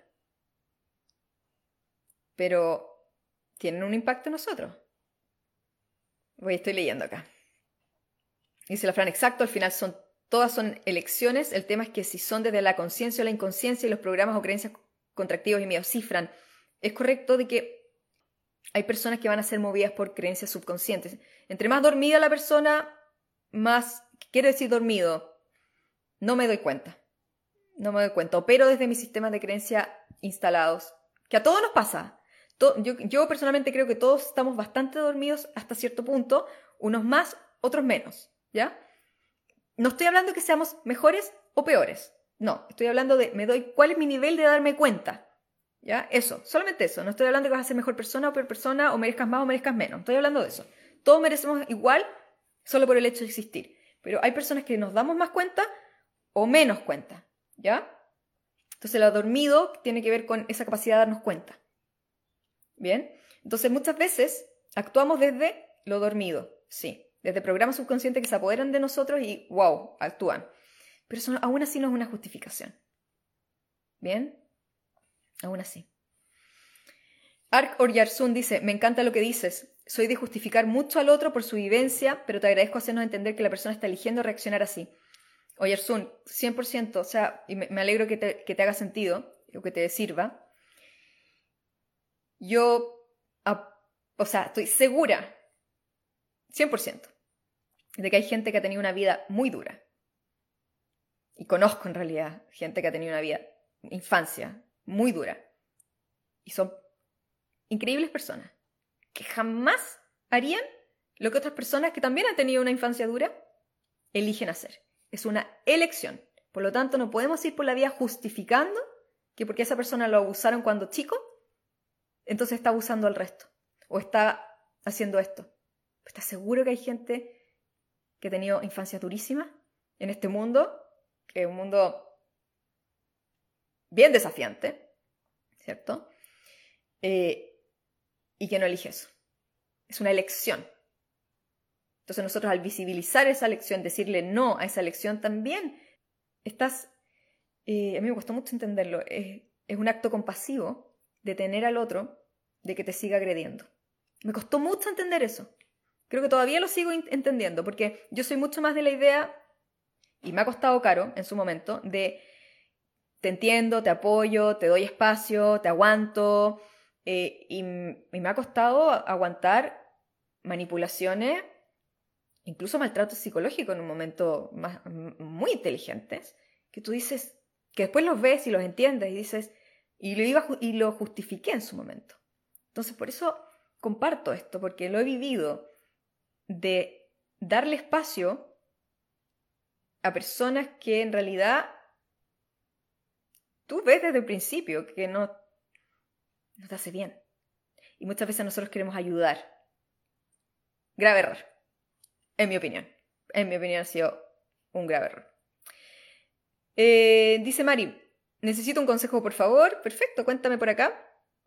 Pero tienen un impacto en nosotros. Estoy leyendo acá. Dice la Fran, exacto, al final todas son elecciones. El tema es que si son desde la conciencia o la inconsciencia y los programas o creencias contractivos y miedos. Sí, Fran, es correcto de que hay personas que van a ser movidas por creencias subconscientes. Entre más dormida la persona, más, ¿qué quiere decir dormido? No me doy cuenta. No me doy cuenta. Opero desde mis sistemas de creencia instalados. Que a todos nos pasa. Yo personalmente creo que todos estamos bastante dormidos hasta cierto punto. Unos más, otros menos. ¿Ya? No estoy hablando de que seamos mejores o peores. No, estoy hablando de cuál es mi nivel de darme cuenta. ¿Ya? Eso, solamente eso. No estoy hablando de que vas a ser mejor persona o peor persona, o merezcas más o merezcas menos. No estoy hablando de eso. Todos merecemos igual solo por el hecho de existir. Pero hay personas que nos damos más cuenta o menos cuenta. ¿Ya? Entonces lo dormido tiene que ver con esa capacidad de darnos cuenta. ¿Bien? Entonces muchas veces actuamos desde lo dormido. Sí, desde programas subconscientes que se apoderan de nosotros y wow, actúan. Pero eso aún así no es una justificación. ¿Bien? Aún así. Ark Oryarsun dice, me encanta lo que dices. Soy de justificar mucho al otro por su vivencia, pero te agradezco hacernos entender que la persona está eligiendo reaccionar así. Oryarsun, 100%, o sea, y me alegro que te haga sentido, o que te sirva. Yo, estoy segura, 100%, de que hay gente que ha tenido una vida muy dura. Y conozco en realidad gente que ha tenido una vida, infancia, muy dura. Y son increíbles personas que jamás harían lo que otras personas que también han tenido una infancia dura eligen hacer. Es una elección. Por lo tanto, no podemos ir por la vida justificando que porque esa persona lo abusaron cuando chico, entonces está abusando al resto. O está haciendo esto. ¿Estás seguro que hay gente que ha tenido infancias durísimas en este mundo? Que es un mundo bien desafiante, ¿cierto? Y que no elige eso. Es una elección. Entonces nosotros al visibilizar esa elección, decirle no a esa elección, también estás... a mí me costó mucho entenderlo. Es un acto compasivo de tener al otro de que te siga agrediendo. Me costó mucho entender eso. Creo que todavía lo sigo entendiendo, porque yo soy mucho más de la idea, y me ha costado caro en su momento, de te entiendo, te apoyo, te doy espacio, te aguanto, y me ha costado aguantar manipulaciones, incluso maltrato psicológico en un momento muy inteligentes, que tú dices, que después los ves y los entiendes y dices, y lo justifiqué en su momento. Entonces por eso comparto esto, porque lo he vivido, de darle espacio a personas que en realidad tú ves desde el principio que no te hace bien. Y muchas veces nosotros queremos ayudar. Grave error, en mi opinión. En mi opinión ha sido un grave error. Dice Mari, necesito un consejo, por favor. Perfecto, cuéntame por acá.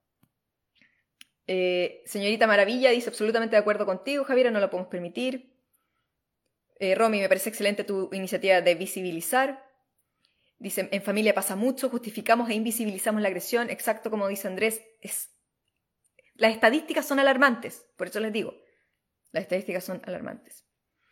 Señorita Maravilla dice, absolutamente de acuerdo contigo, Javiera, no lo podemos permitir. Romy, me parece excelente tu iniciativa de visibilizar. Dice, en familia pasa mucho, justificamos e invisibilizamos la agresión. Exacto como dice Andrés, las estadísticas son alarmantes, por eso les digo, las estadísticas son alarmantes.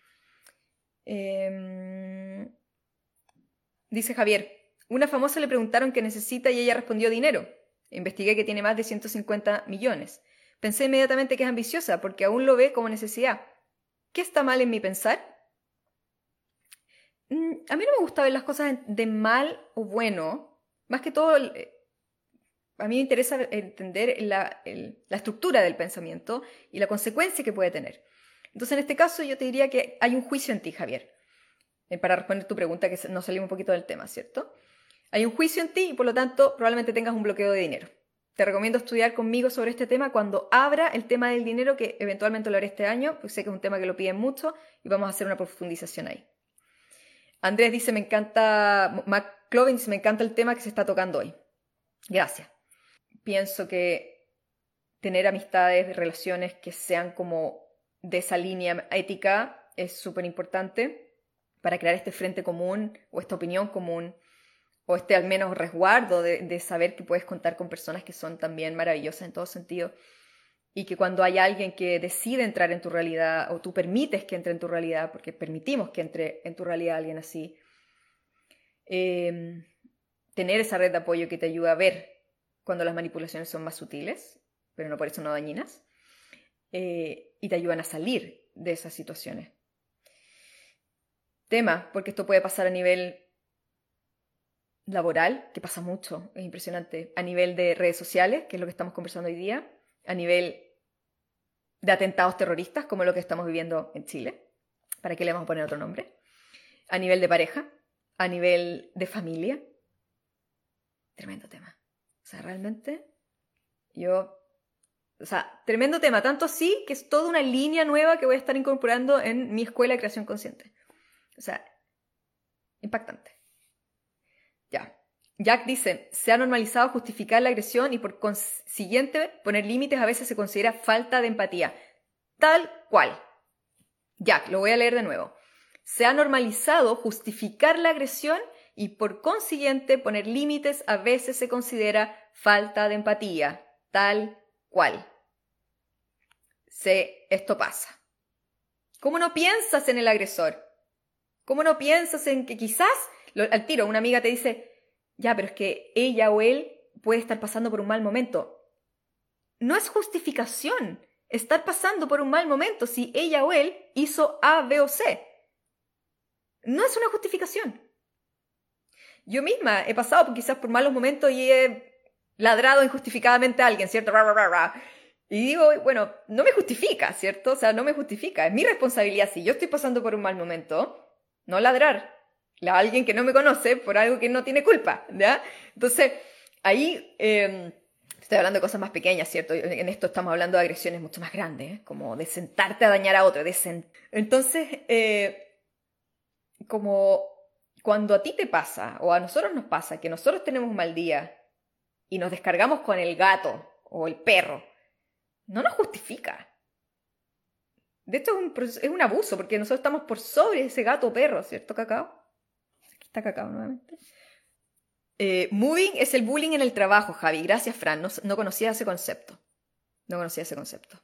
Dice Javier, una famosa le preguntaron qué necesita y ella respondió dinero. Investigué que tiene más de 150 millones. Pensé inmediatamente que es ambiciosa porque aún lo ve como necesidad. ¿Qué está mal en mi pensar? A mí no me gusta ver las cosas de mal o bueno. Más que todo, a mí me interesa entender la estructura del pensamiento y la consecuencia que puede tener. Entonces, en este caso, yo te diría que hay un juicio en ti, Javier. Para responder tu pregunta, que nos salimos un poquito del tema, ¿cierto? Hay un juicio en ti y, por lo tanto, probablemente tengas un bloqueo de dinero. Te recomiendo estudiar conmigo sobre este tema cuando abra el tema del dinero, que eventualmente lo haré este año, pues sé que es un tema que lo piden mucho y vamos a hacer una profundización ahí. Andrés dice, McClovin dice, me encanta el tema que se está tocando hoy. Gracias. pienso que tener amistades, relaciones que sean como de esa línea ética es súper importante para crear este frente común o esta opinión común o este al menos resguardo de saber que puedes contar con personas que son también maravillosas en todo sentido y que cuando hay alguien que decide entrar en tu realidad o tú permites que entre en tu realidad, porque permitimos que entre en tu realidad alguien así, tener esa red de apoyo que te ayuda a ver cuando las manipulaciones son más sutiles, pero no por eso no dañinas, y te ayudan a salir de esas situaciones. Tema, porque esto puede pasar a nivel laboral, que pasa mucho, es impresionante, a nivel de redes sociales, que es lo que estamos conversando hoy día, a nivel de atentados terroristas, como lo que estamos viviendo en Chile, ¿para qué le vamos a poner otro nombre? A nivel de pareja, a nivel de familia. Tremendo tema. O sea, realmente, tremendo tema, tanto así que es toda una línea nueva que voy a estar incorporando en mi escuela de creación consciente. O sea, impactante. Ya. Jack dice, se ha normalizado justificar la agresión y por consiguiente poner límites a veces se considera falta de empatía. Tal cual. Jack, lo voy a leer de nuevo. Se ha normalizado justificar la agresión y por consiguiente poner límites a veces se considera falta de empatía. Tal cual. Esto pasa. ¿Cómo no piensas en el agresor? ¿Cómo no piensas en que quizás, al tiro, una amiga te dice, ya, pero es que ella o él puede estar pasando por un mal momento? No es justificación estar pasando por un mal momento si ella o él hizo A, B o C. No es una justificación. Yo misma he pasado quizás por malos momentos y he ladrado injustificadamente a alguien, ¿cierto? Y digo, bueno, no me justifica, ¿cierto? O sea, no me justifica. Es mi responsabilidad. Si yo estoy pasando por un mal momento, no ladrar a alguien que no me conoce por algo que no tiene culpa, ¿ya? Entonces, ahí estoy hablando de cosas más pequeñas, ¿cierto? En esto estamos hablando de agresiones mucho más grandes, ¿eh? Como de sentarte a dañar a otro. Entonces, como cuando a ti te pasa, o a nosotros nos pasa, que nosotros tenemos un mal día y nos descargamos con el gato o el perro, no nos justifica. De hecho, es un abuso, porque nosotros estamos por sobre ese gato o perro, ¿cierto, Cacao? Aquí está Cacao nuevamente. Moving es el bullying en el trabajo, Javi. Gracias, Fran. No conocía ese concepto. No conocía ese concepto.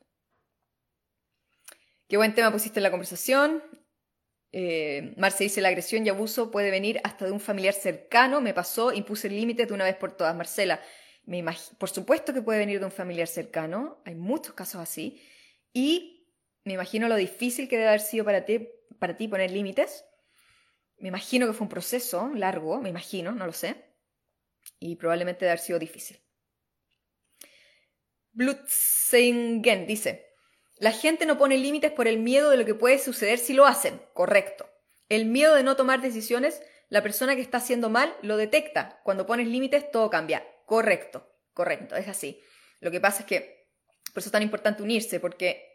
Qué buen tema pusiste en la conversación. Marce dice, la agresión y abuso puede venir hasta de un familiar cercano. Me pasó, impuse límites de una vez por todas. Marcela, por supuesto que puede venir de un familiar cercano. Hay muchos casos así. Y me imagino lo difícil que debe haber sido para ti poner límites. Me imagino que fue un proceso largo, me imagino, no lo sé. Y probablemente debe haber sido difícil. Blutzengen dice, la gente no pone límites por el miedo de lo que puede suceder si lo hacen. Correcto. El miedo de no tomar decisiones, la persona que está haciendo mal lo detecta. Cuando pones límites, todo cambia. Correcto, es así. Lo que pasa es que por eso es tan importante unirse, porque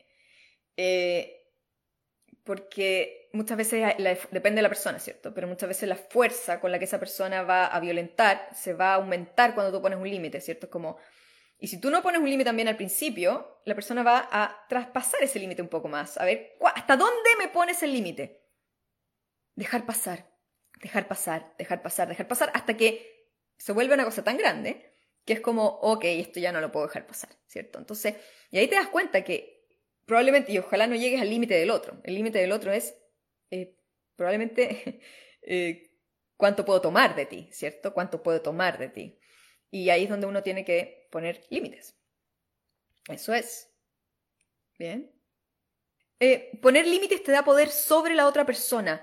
muchas veces depende de la persona, ¿cierto? Pero muchas veces la fuerza con la que esa persona va a violentar se va a aumentar cuando tú pones un límite, ¿cierto? Es como, y si tú no pones un límite también al principio, la persona va a traspasar ese límite un poco más. A ver, ¿hasta dónde me pones el límite? Dejar pasar, hasta que se vuelve una cosa tan grande que es como, ok, esto ya no lo puedo dejar pasar, ¿cierto? Entonces, y ahí te das cuenta que probablemente, y ojalá no llegues al límite del otro. El límite del otro es probablemente cuánto puedo tomar de ti, ¿cierto? Cuánto puedo tomar de ti. Y ahí es donde uno tiene que poner límites. Eso es. Bien. Poner límites te da poder sobre la otra persona.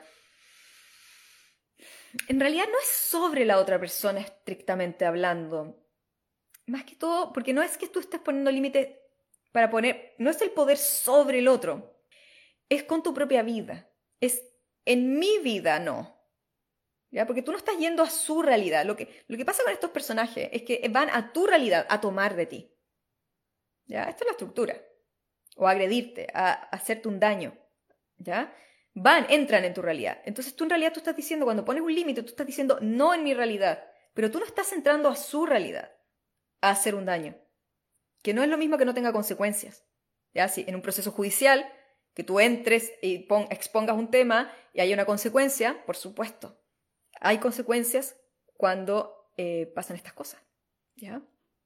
En realidad no es sobre la otra persona estrictamente hablando. Más que todo, porque no es que tú estés poniendo límites no es el poder sobre el otro. Es con tu propia vida. Es en mi vida, no. ¿Ya? Porque tú no estás yendo a su realidad. Lo que pasa con estos personajes es que van a tu realidad a tomar de ti. ¿Ya? Esta es la estructura. O a agredirte, a hacerte un daño. ¿Ya? Entran en tu realidad. Entonces tú en realidad tú estás diciendo, cuando pones un límite, tú estás diciendo no en mi realidad. Pero tú no estás entrando a su realidad. a hacer un daño. Que no es lo mismo que no tenga consecuencias. ¿Ya? Si en un proceso judicial, que tú entres y expongas un tema y hay una consecuencia, por supuesto. Hay consecuencias cuando pasan estas cosas. ¿Ya?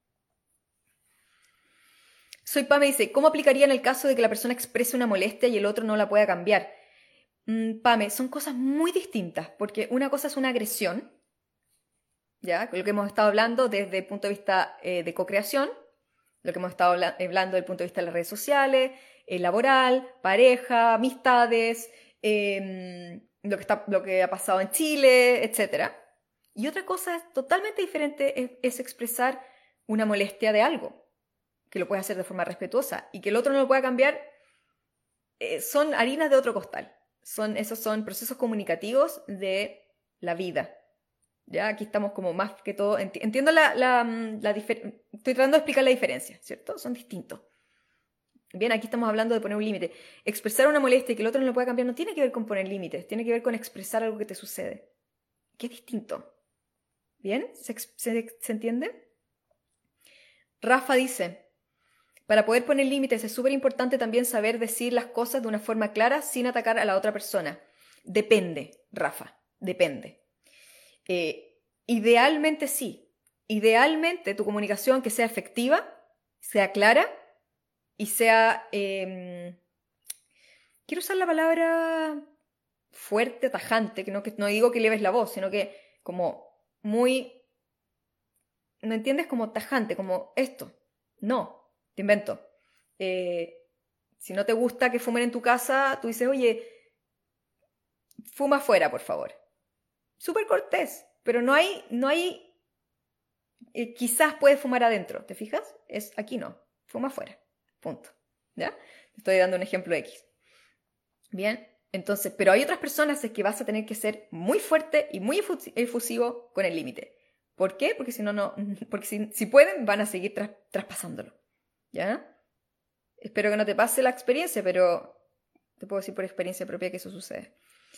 Soy Pame dice, ¿cómo aplicaría en el caso de que la persona exprese una molestia y el otro no la pueda cambiar? Pame, son cosas muy distintas, porque una cosa es una agresión, ¿ya? Lo que hemos estado hablando desde el punto de vista de co-creación, lo que hemos estado hablando desde el punto de vista de las redes sociales, laboral, pareja, amistades, lo que ha pasado en Chile, etc. Y otra cosa totalmente diferente es expresar una molestia de algo, que lo puedes hacer de forma respetuosa y que el otro no lo pueda cambiar, son harinas de otro costal. Esos son procesos comunicativos de la vida. ¿Ya? Aquí estamos como más que todo... Entiendo estoy tratando de explicar la diferencia, ¿cierto? Son distintos. Bien, aquí estamos hablando de poner un límite. Expresar una molestia y que el otro no lo pueda cambiar no tiene que ver con poner límites, tiene que ver con expresar algo que te sucede. Que es distinto. ¿Bien? ¿Se entiende? Rafa dice... Para poder poner límites es súper importante también saber decir las cosas de una forma clara sin atacar a la otra persona. Depende, Rafa, depende. Idealmente sí. Idealmente tu comunicación que sea efectiva, sea clara y sea... quiero usar la palabra fuerte, tajante, que no digo que leves la voz, sino que como muy... ¿Me entiendes? Como tajante, como esto. No. Te invento. Si no te gusta que fumen en tu casa, tú dices, oye, fuma afuera, por favor. Súper cortés, pero no hay quizás puedes fumar adentro, ¿te fijas? Aquí no, fuma afuera, punto. ¿Ya? Te estoy dando un ejemplo X. Bien, entonces, pero hay otras personas es que vas a tener que ser muy fuerte y muy efusivo con el límite. ¿Por qué? Porque porque si pueden, van a seguir traspasándolo. ¿Ya? Espero que no te pase la experiencia, pero te puedo decir por experiencia propia que eso sucede.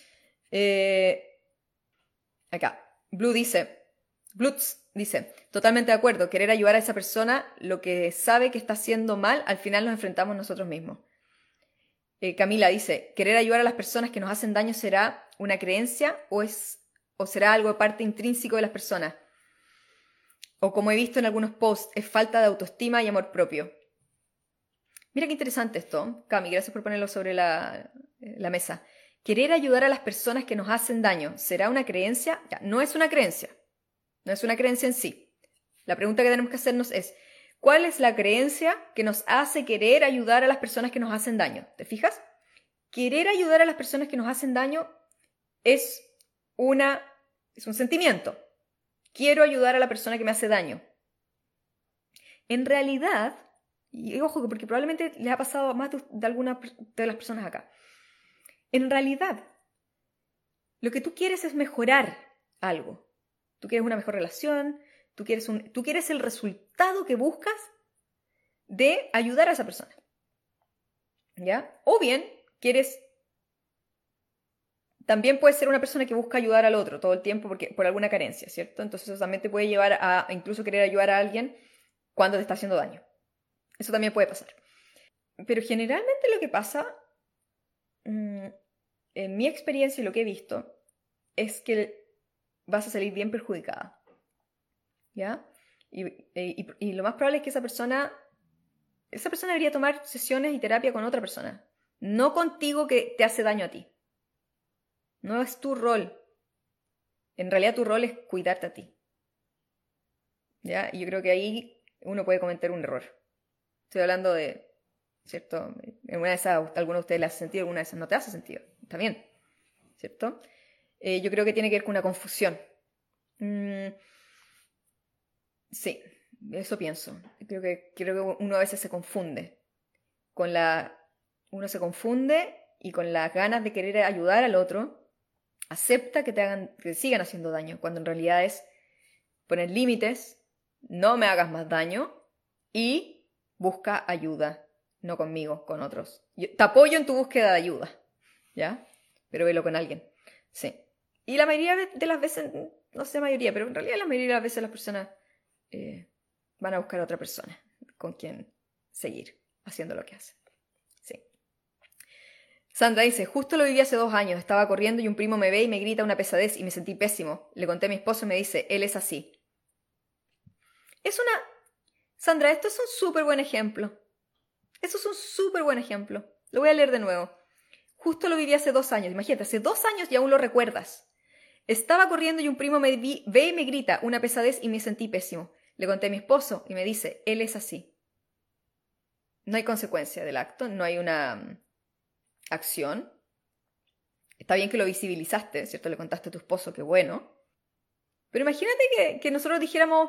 Acá, Blutz dice, totalmente de acuerdo, querer ayudar a esa persona, lo que sabe que está haciendo mal, al final nos enfrentamos nosotros mismos. Camila dice, querer ayudar a las personas que nos hacen daño será una creencia o será algo de parte intrínseco de las personas. O como he visto en algunos posts, es falta de autoestima y amor propio. Mira qué interesante esto, Cami, gracias por ponerlo sobre la mesa. Querer ayudar a las personas que nos hacen daño, ¿será una creencia? Ya, no es una creencia. No es una creencia en sí. La pregunta que tenemos que hacernos es, ¿cuál es la creencia que nos hace querer ayudar a las personas que nos hacen daño? ¿Te fijas? Querer ayudar a las personas que nos hacen daño es un sentimiento. Quiero ayudar a la persona que me hace daño. En realidad... Y ojo, porque probablemente les ha pasado a más de algunas de las personas acá. En realidad, lo que tú quieres es mejorar algo. Tú quieres una mejor relación, tú quieres el resultado que buscas de ayudar a esa persona. ¿Ya? O bien, también puedes ser una persona que busca ayudar al otro todo el tiempo por alguna carencia, ¿cierto? Entonces eso también te puede llevar a incluso querer ayudar a alguien cuando te está haciendo daño. Eso también puede pasar. Pero generalmente lo que pasa, en mi experiencia y lo que he visto, es que vas a salir bien perjudicada. ¿Ya? Y lo más probable es que esa persona debería tomar sesiones y terapia con otra persona. No contigo que te hace daño a ti. No es tu rol. En realidad tu rol es cuidarte a ti. ¿Ya? Y yo creo que ahí uno puede cometer un error. Estoy hablando de, ¿cierto? En una de esas, alguna de ustedes le hace sentido, alguna de esas no te hace sentido. Está bien, ¿cierto? Yo creo que tiene que ver con una confusión. Sí, eso pienso. Creo que uno a veces se confunde. Uno se confunde y con las ganas de querer ayudar al otro, acepta que te sigan haciendo daño, cuando en realidad es poner límites, no me hagas más daño y busca ayuda, no conmigo, con otros. Te apoyo en tu búsqueda de ayuda, ¿ya? Pero velo con alguien, sí. Y la mayoría de las veces, no sé mayoría, pero en realidad la mayoría de las veces las personas Van a buscar a otra persona con quien seguir haciendo lo que hacen. Sí. Sandra dice, justo lo viví hace 2 años. Estaba corriendo y un primo me ve y me grita una pesadez y me sentí pésimo. Le conté a mi esposo y me dice, él es así. Sandra, esto es un súper buen ejemplo. Eso es un súper buen ejemplo. Lo voy a leer de nuevo. Justo lo viví hace 2 años. Imagínate, hace 2 años y aún lo recuerdas. Estaba corriendo y un primo me ve y me grita una pesadez y me sentí pésimo. Le conté a mi esposo y me dice, él es así. No hay consecuencia del acto, no hay una acción. Está bien que lo visibilizaste, ¿cierto? Le contaste a tu esposo, qué bueno. Pero imagínate que nosotros dijéramos,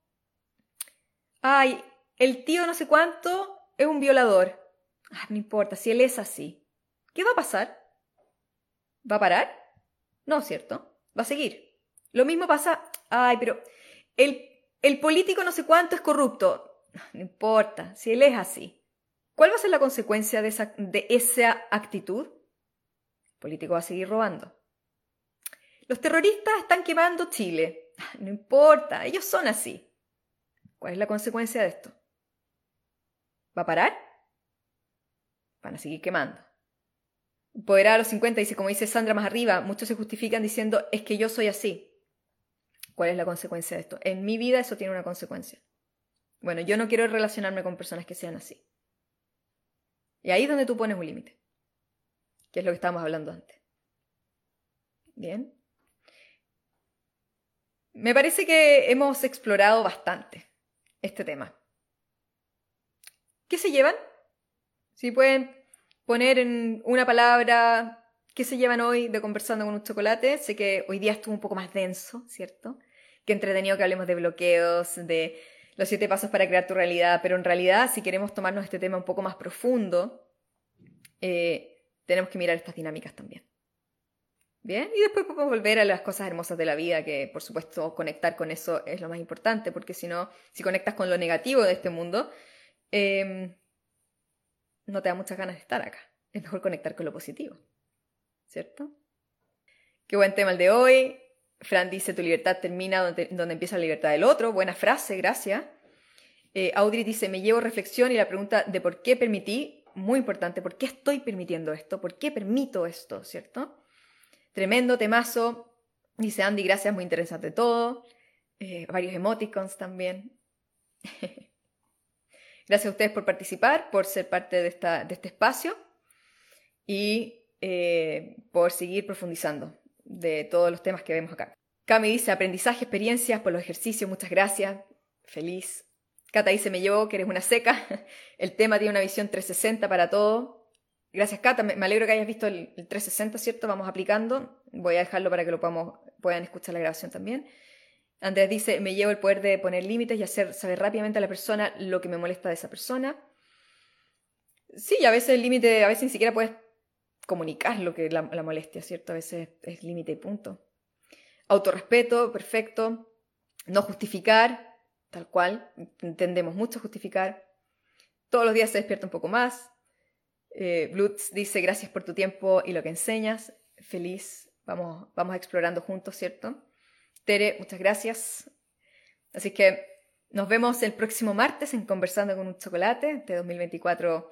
ay, el tío no sé cuánto es un violador. No importa, si él es así. ¿Qué va a pasar? ¿Va a parar? No, ¿cierto? Va a seguir. Lo mismo pasa, ay, pero el político no sé cuánto es corrupto. No importa, si él es así. ¿Cuál va a ser la consecuencia de esa actitud? El político va a seguir robando. Los terroristas están quemando Chile. No importa, ellos son así. ¿Cuál es la consecuencia de esto? ¿Va a parar? Van a seguir quemando. Empoderar a los 50, dice, como dice Sandra más arriba, muchos se justifican diciendo, es que yo soy así. ¿Cuál es la consecuencia de esto? En mi vida eso tiene una consecuencia. Bueno, yo no quiero relacionarme con personas que sean así. Y ahí es donde tú pones un límite, que es lo que estábamos hablando antes. Bien. Me parece que hemos explorado bastante este tema. ¿Qué se llevan? Si pueden poner en una palabra qué se llevan hoy de Conversando con un Chocolate. Sé que hoy día estuvo un poco más denso, ¿cierto? Qué entretenido que hablemos de bloqueos, de los 7 pasos para crear tu realidad, pero en realidad si queremos tomarnos este tema un poco más profundo, tenemos que mirar estas dinámicas también. Bien, y después podemos volver a las cosas hermosas de la vida, que por supuesto conectar con eso es lo más importante, porque si no, si conectas con lo negativo de este mundo, no te da muchas ganas de estar acá. Es mejor conectar con lo positivo, ¿cierto? Qué buen tema el de hoy. Fran dice, tu libertad termina donde empieza la libertad del otro. Buena frase, gracias. Audrey dice, me llevo reflexión y la pregunta de por qué permití, muy importante, ¿por qué estoy permitiendo esto? ¿Por qué permito esto? ¿Cierto? Tremendo temazo. Dice Andy, gracias, muy interesante todo. Varios emoticons también. Gracias a ustedes por participar, por ser parte de este espacio y por seguir profundizando de todos los temas que vemos acá. Cami dice, aprendizaje, experiencias por los ejercicios, muchas gracias. Feliz. Cata dice, me llevo que eres una seca. El tema tiene una visión 360 para todo. Gracias, Cata. Me alegro que hayas visto el 360, ¿cierto? Vamos aplicando. Voy a dejarlo para que puedan escuchar la grabación también. Andrés dice, me llevo el poder de poner límites y hacer saber rápidamente a la persona lo que me molesta de esa persona. Sí, a veces el límite, a veces ni siquiera puedes comunicar lo que la molestia, ¿cierto? A veces es límite y punto. Autorrespeto, perfecto. No justificar, tal cual. Entendemos mucho justificar. Todos los días se despierta un poco más. Blutz dice, gracias por tu tiempo y lo que enseñas. Feliz. Vamos explorando juntos, ¿cierto? Tere, muchas gracias. Así que nos vemos el próximo martes en Conversando con un Chocolate. Este 2024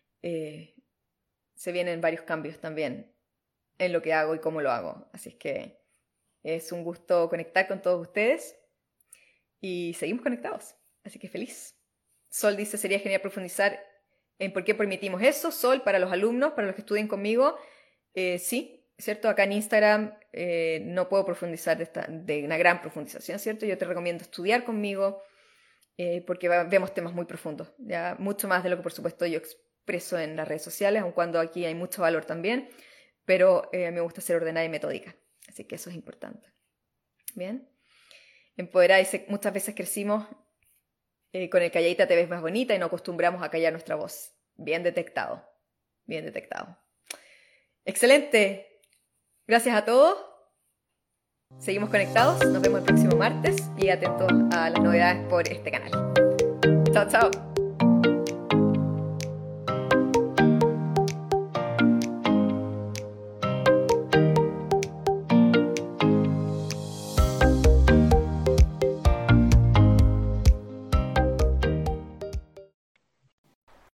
se vienen varios cambios también en lo que hago y cómo lo hago. Así es que es un gusto conectar con todos ustedes y seguimos conectados. Así que feliz. Sol dice, sería genial profundizar en por qué permitimos eso. Sol, para los alumnos, para los que estudien conmigo, sí. ¿Cierto? Acá en Instagram no puedo profundizar de una gran profundización, ¿cierto? Yo te recomiendo estudiar conmigo porque vemos temas muy profundos, ya mucho más de lo que por supuesto yo expreso en las redes sociales, aun cuando aquí hay mucho valor también, pero me gusta ser ordenada y metódica, así que eso es importante. Bien. Empoderada dice, muchas veces crecimos con el calladita te ves más bonita y no acostumbramos a callar nuestra voz. Bien detectado, bien detectado. ¡Excelente! Gracias a todos. Seguimos conectados. Nos vemos el próximo martes y atentos a las novedades por este canal. Chao, chao.